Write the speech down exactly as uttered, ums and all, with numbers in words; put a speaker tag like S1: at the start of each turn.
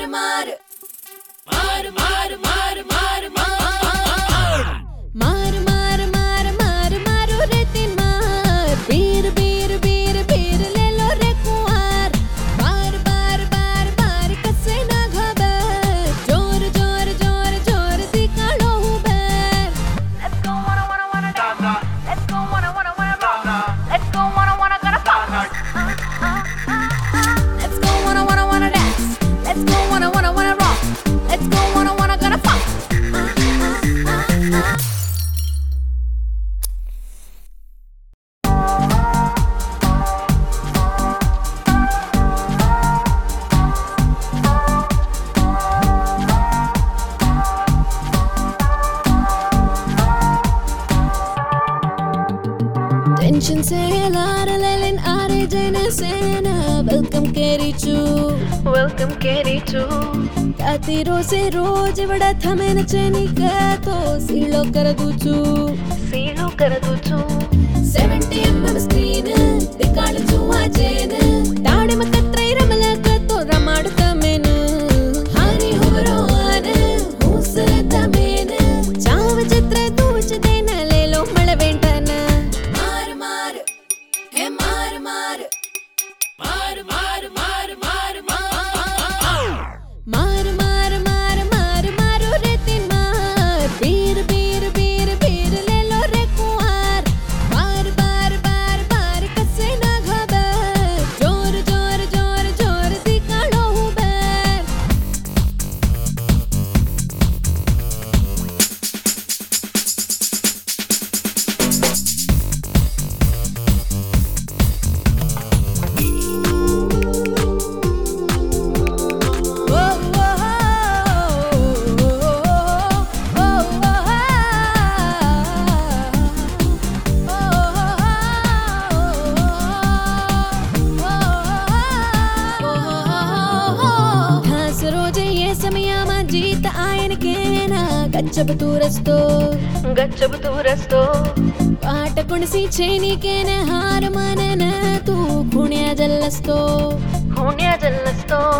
S1: मार मार मार मार मार मार मार मार मार मार मारो रे तीन मार बीर बीर बीर बीर ले लो रे कुंवार बार बार बार बार कसे ना घबर जोर जोर जोर जोर दिखाड़ो हुबर Let's go wanna wanna wanna dance Let's go wanna wanna wanna rock Let's go wanna wanna gonna fuck Let's go wanna wanna wanna dance Let's go wanna wanna wanna rock Let's go wanna wanna gonna fuck Tension se lar lelen are jene sena Welcome carry chu Welcome carry chu Tati roze roz vada thame na cheni ka to Silo kar du chu Silo kar du chu seventy millimeter screen Dikal chu ajene Taade ma katrai ramala ka to ramad tamene Hari hovro ane Husra tamene Chav chitra duch dena le lo mala ventana Mar mar He mar mar Mar mar mar mar mar Mar mar mar mar maro re tin mar Beer beer beer beer le lo re kuwar Bar bar bar bar kase na ghabar Jor jor jor jor dikhado hubar जीत आयन केना गच्छब तू रस्तो गच्छब तू रस्तो पाट कुणसी छेनी केने हार मनन तू खुण्या जल्लस्तो खुण्या जल्लस्तो